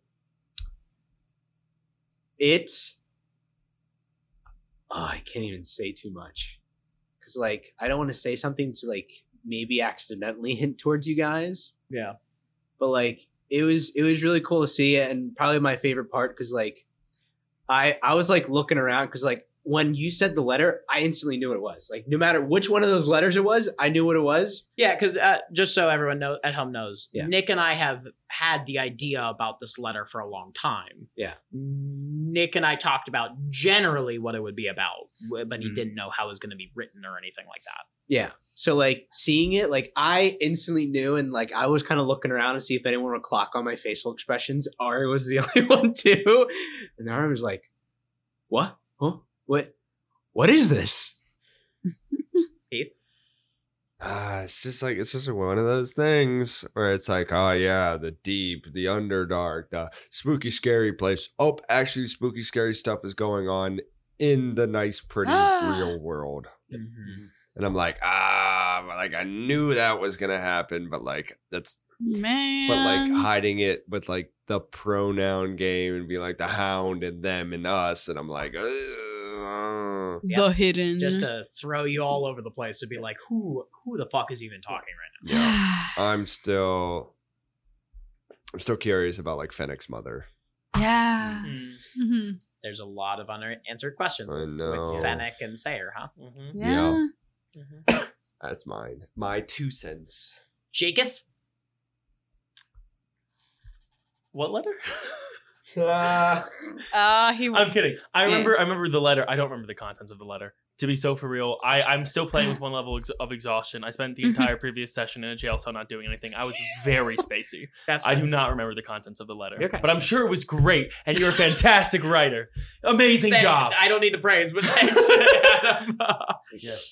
I can't even say too much. Because, like, I don't want to say something to, like, maybe accidentally hint towards you guys. Yeah. But, like, it was really cool to see it, and probably my favorite part, because, like, I was, like, looking around, because, like, when you said the letter, I instantly knew what it was. Like, no matter which one of those letters it was, I knew what it was. Yeah, because just so everyone at home knows, Yeah. Nick and I have had the idea about this letter for a long time. Yeah. Nick and I talked about generally what it would be about, but he didn't know how it was going to be written or anything like that. Yeah. So, like, seeing it, like, I instantly knew, and, like, I was kind of looking around to see if anyone would clock on my facial expressions. Ari was the only one, too. And Ari was like, what? Huh? What is this? Keith? It's just one of those things where it's like, oh yeah, the deep, the underdark, the spooky, scary place. Oh, actually, spooky, scary stuff is going on in the nice, pretty, real world. And I'm like, like I knew that was gonna happen, but like that's, Man. but like hiding it with like the pronoun game and be like the hound and them and us, and I'm like, the hidden. Just to throw you all over the place to be like, who the fuck is even talking right now? yeah. I'm still curious about like Fennec's mother. Yeah. Mm-hmm. There's a lot of unanswered questions I with know. Fennec and Sayer, huh? Yeah. That's mine. My 2 cents. Jacob? What letter? He I'm kidding. I remember the letter. I don't remember the contents of the letter. To be so for real, I'm still playing with one level of exhaustion. I spent the entire previous session in a jail cell not doing anything. I was very spacey. That's I do not remember the contents of the letter. Okay. But I'm sure it was great, and you're a fantastic writer. Amazing job. I don't need the praise, but thanks, Adam. Yes.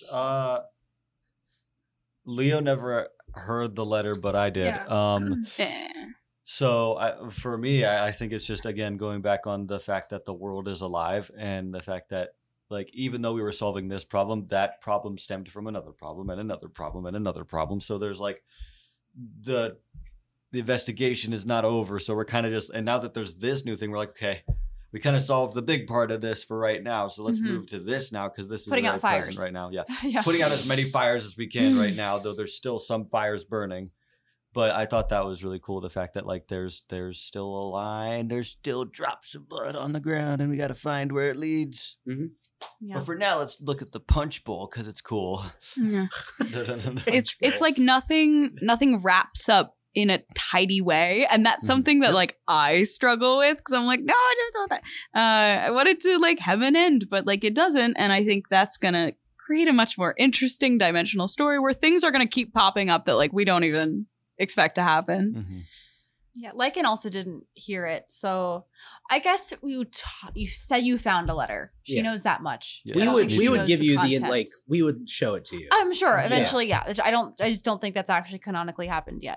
Leo never heard the letter, but I did. Yeah. So for me, I think it's just, again, going back on the fact that the world is alive and the fact that, like, even though we were solving this problem, that problem stemmed from another problem and another problem and another problem. So there's like the investigation is not over. So we're kind of just, and now that there's this new thing, we're like, okay, we kind of solved the big part of this for right now. So let's move to this now, because this is Putting out very present fires. right now. Yeah. Yeah. Putting out as many fires as we can right now, though there's still some fires burning. But I thought that was really cool. The fact that like there's still a line, there's still drops of blood on the ground, and we got to find where it leads. Yeah. But for now, let's look at the punch bowl because it's cool. Yeah. It's like nothing wraps up in a tidy way, and that's something that like I struggle with because I'm like, no, I just don't want that. I want it to like have an end, but like it doesn't, and I think that's gonna create a much more interesting dimensional story where things are gonna keep popping up that like we don't even expect to happen. Yeah, Lycan also didn't hear it, so I guess you said you found a letter. She knows that much. Yeah. I don't think she We would knows give the you content. the like we would show it to you. I'm sure eventually. Yeah. I just don't think that's actually canonically happened yet.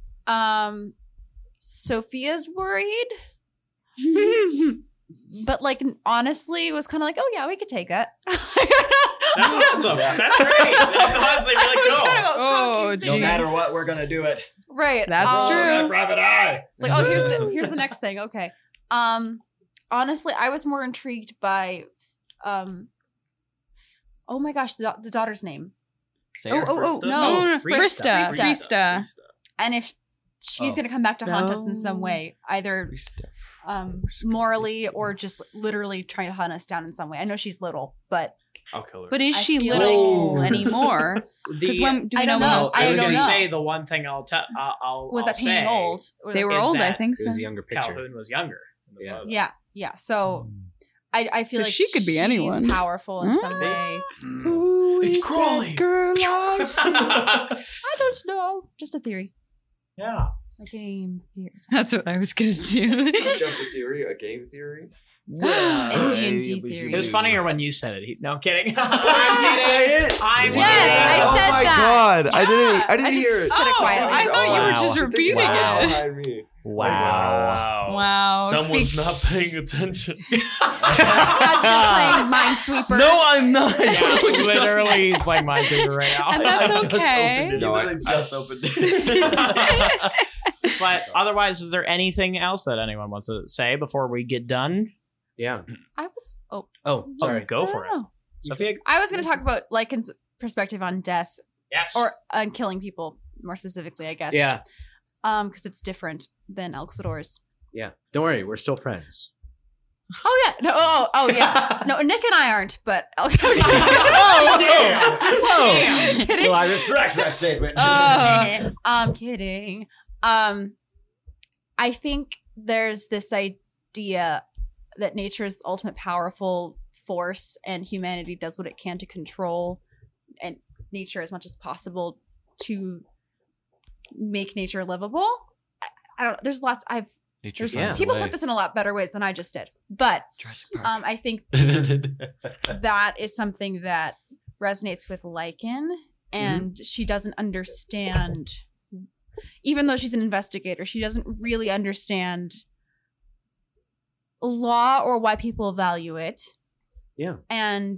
Sophia's worried, but like honestly, it was kind of like, oh yeah, we could take that. That's awesome. That's great. That's honestly really cool. Oh, No matter what, we're gonna do it. Right. That's true. Private eye. It's like, oh, here's the next thing. Okay. Honestly, I was more intrigued by, oh my gosh, the daughter's name. No, Frista. Frista. And if she's gonna come back to haunt us in some way, either morally or just literally trying to hunt us down in some way. I know she's little, but I'll kill her. But is I she feel little like- anymore? Because when do we I know don't when know. else? I was don't gonna know. say the one thing I'll was that painting say old? Or They that- were is old, I that think It so. was a younger picture. Calhoun was younger. in the Yeah. photo. Yeah. So I feel So like she could be anyone. She's powerful in some way. It's Crawley. I don't know. Just a theory. Yeah. A game theory. That's what I was gonna do. Just a theory, a game theory. And D&D theory. It was funnier when you said it. No, I'm kidding. You say it? I'm Yes, I oh said my that. god! I didn't I just hear it. said it quietly. I thought you were Wow. just repeating Wow. it. Behind me. Wow. Wow. Someone's Speak- not paying attention. That's you playing Minesweeper. No, I'm not. Yeah, literally, he's playing Minesweeper right now. And that's I just okay. opened it. No, I just opened it. But otherwise, is there anything else that anyone wants to say before we get done? Yeah. I was. Oh, Oh, sorry. Go for it. No. Sophia? I was going to talk about Lycan's perspective on death Yes. or on killing people, more specifically, I guess. Yeah. Because it's different than Elxidor's. Yeah. Don't worry, we're still friends. Oh yeah. No. Oh yeah. No, Nick and I aren't, but Elxidor. Whoa. Kidding. Well, I retract that statement. I'm kidding. I think there's this idea that nature is the ultimate powerful force, and humanity does what it can to control and nature as much as possible to make nature livable. I don't. There's lots. Nature Yeah. finds a People way. put this in a lot better ways than I just did, but Jurassic Park. I think that is something that resonates with Lycan, and she doesn't understand. Even though she's an investigator, she doesn't really understand law or why people value it. Yeah. And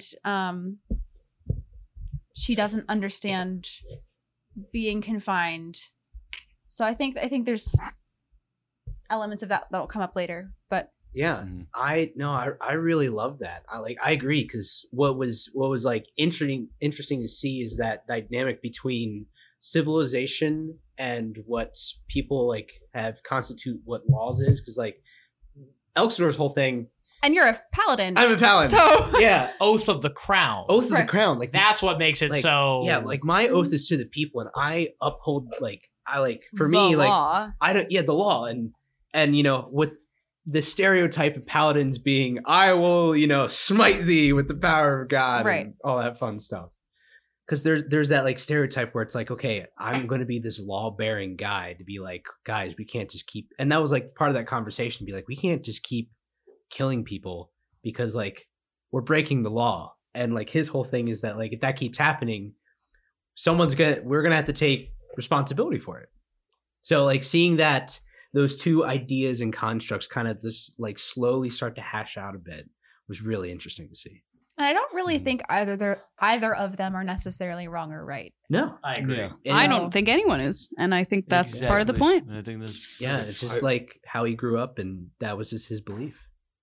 she doesn't understand being confined. So I think there's elements of that will come up later. But Yeah. Mhm. I really love that. I agree, because what was like interesting to see is that dynamic between civilization and what people like have constitute what laws is, because like Elxidor's whole thing. and you're a paladin. I'm a paladin. So Yeah. Oath of the Crown. Oath of the Right. Crown. Like That's what makes it like, so. Yeah, like my oath is to the people, and I uphold for The me like law. I don't the law, and you know, with the stereotype of paladins being I will, you know, smite thee with the power of God, Right. and all that fun stuff. Because there's that like stereotype where it's like, okay, I'm going to be this law-bearing guy to be like, guys, we can't just keep, and that was like part of that conversation, be like, we can't just keep killing people because like we're breaking the law. And like his whole thing is that like if that keeps happening, we're gonna have to take responsibility for it. So like seeing that those two ideas and constructs kind of just like slowly start to hash out a bit was really interesting to see. I don't really think either of them are necessarily wrong or right. No, I agree. Yeah. And- I don't think anyone is, and I think that's part of the Exactly. point. I think that's Yeah, it's just like how he grew up, and that was just his belief.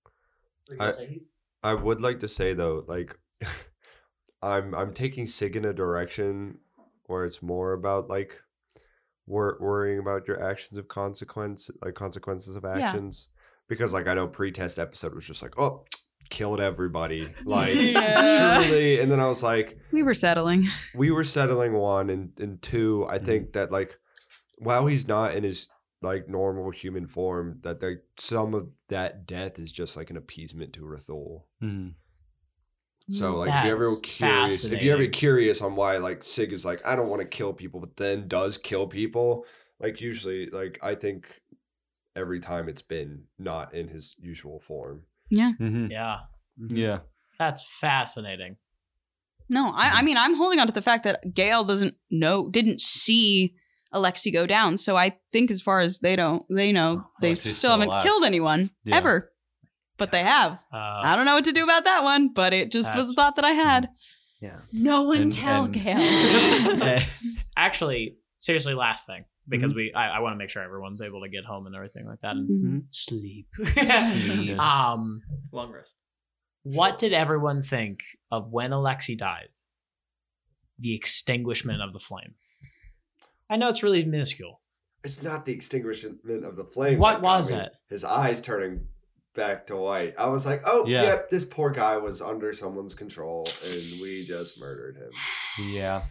I would like to say though, like I'm taking Sig in a direction where it's more about like worrying about your actions of consequences of actions. Because like I know pre-test episode was just like, oh, killed everybody. Like surely, and then I was like, We were settling. one, and two, I think that like while he's not in his like normal human form, that like some of that death is just like an appeasement to Rathul. Mhm. So like That's if you're ever curious on why like Sig is like, I don't want to kill people, but then does kill people, like usually like I think every time it's been not in his usual form. Mhm. Yeah. Yeah. That's fascinating. No, I mean, I'm holding on to the fact that Gale didn't see Alexei go down. So I think as far as they know, they Alexei's still haven't alive. killed anyone Yeah. ever. But they have. I don't know what to do about that one, but it just was a thought that I had. Yeah. No one And- tell and- Gale. Actually, seriously, last thing, because I want to make sure everyone's able to get home and everything like that and Mhm. sleep. Yes. Long rest. What did everyone think of when Alexei died? The extinguishment of the flame. I know it's really minuscule. It's not the extinguishment of the flame. What that got was me. it? His eyes turning back to white. I was like, oh, Yeah. yep, this poor guy was under someone's control and we just murdered him. Yeah.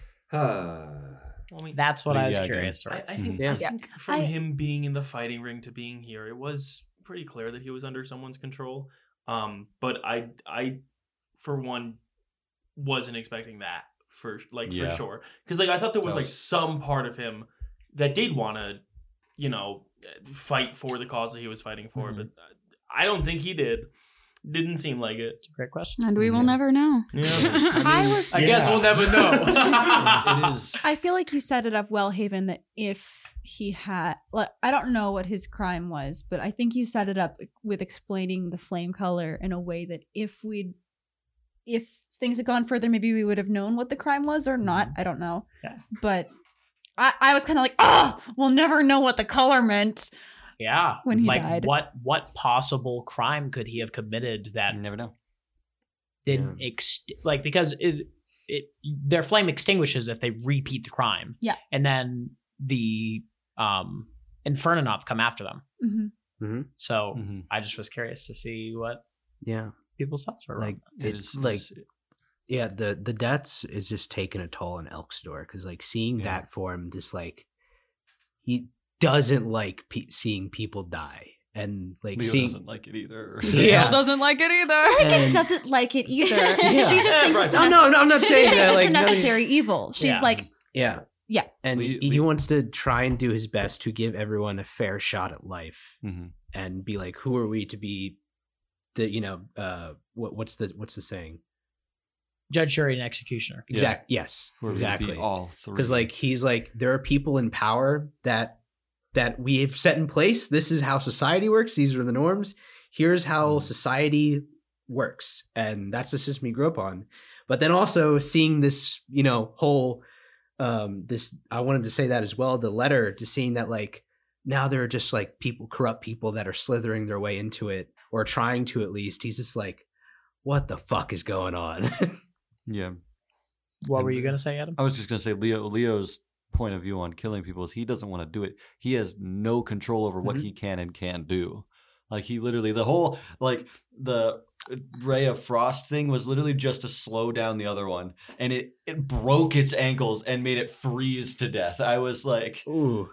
I mean, That's what I was Yeah, curious I towards. think, Yeah. I think from I- him being in the fighting ring to being here, it was pretty clear that he was under someone's control. But I, for one, wasn't expecting that for Yeah. sure. Because like I thought there was That like was- some part of him that did want to, fight for the cause that he was fighting for, Mhm. but I don't think he did. Didn't seem like it. Great question. And we will Yeah. never know. Yeah. I was. I guess we'll never know. It is. I feel like you set it up well, Haven, that if he had, like, I don't know what his crime was, but I think you set it up with explaining the flame color in a way that if things had gone further, maybe we would have known what the crime was or not. I don't know. Yeah. But I was kind of like, oh, we'll never know what the color meant. Yeah. When he like, died. What possible crime could he have committed that You never know. didn't because their flame extinguishes if they repeat the crime. Yeah. And then the Infernonauts come after them. Mm-hmm. So Mhm. I just was curious to see what Yeah. people's thoughts were. Like It it's is like yeah, the deaths is just taking a toll on Elxidor because like seeing Yeah. that form, just like he doesn't like seeing people die, and like Leo seeing doesn't like it either. Yeah. Gale doesn't like it either. Megan And- doesn't like it either. Yeah. She just thinks it's Oh no, I'm not she saying thinks that. it's Like a necessary evil. She's Yes. like, yeah, Yeah. and Le- he Le- wants to try and do his best to give everyone a fair shot at life, Mhm. and be like, who are we to be the what's the saying? Judge, jury, and executioner. Yeah. Exactly. Yes. We're gonna be exactly. all three. Because like he's like, there are people in power that we have set in place. This is how society works. These are the norms. Here's how society works, and that's the system you grew up on. But then also seeing this, whole this, I wanted to say that as well. The letter, to seeing that like now there are just like corrupt people that are slithering their way into it, or trying to at least. He's just like, what the fuck is going on? yeah. What were you going to say, Adam? I was just gonna say Leo's point of view on killing people is he doesn't want to do it. He has no control over what Mhm. he can and can't do. Like he literally the whole like the ray of frost thing was literally just to slow down the other one, and it broke its ankles and made it freeze to death. I was like, Ooh.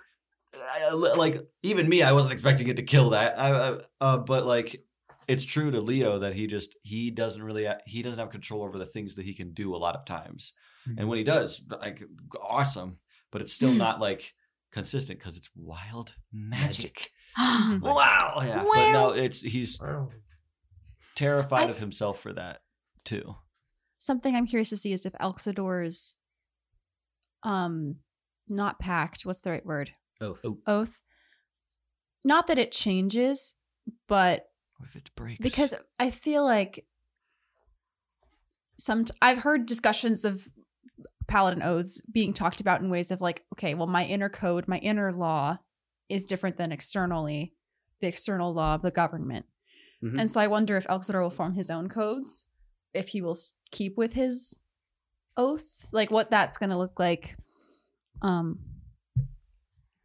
like even me, I wasn't expecting it to kill that. But like it's true to Leo that he doesn't have control over the things that he can do a lot of times, and when he does, like awesome, but it's still not like consistent because it's wild magic. Wow, yeah. But no, he's terrified of himself for that too. something I'm curious to see is if Elxidor's not pact, what's the right word? Oath. Not that it changes, but What if it breaks? because I feel like I've heard discussions of paladin oaths being talked about in ways of like, okay, well, my inner code, my inner law is different than the external law of the government. Mhm. And so I wonder if Elxidor will form his own codes, if he will keep with his oath, like what that's going to look like.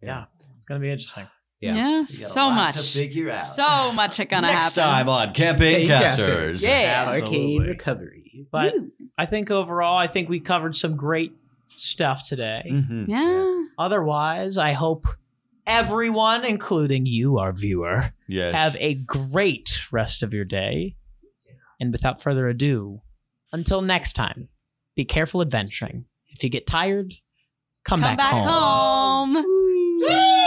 Yeah. It's gonna be interesting. Yeah. So much. So much is gonna Next happen. time on Campaign Casters. Casters. Yeah. Absolutely. Arcane Recovery. But I think overall, we covered some great stuff today. Mhm. Yeah. Otherwise, I hope everyone, including you, our viewer, Yes. have a great rest of your day. And without further ado, until next time, be careful adventuring. If you get tired, come back home. home.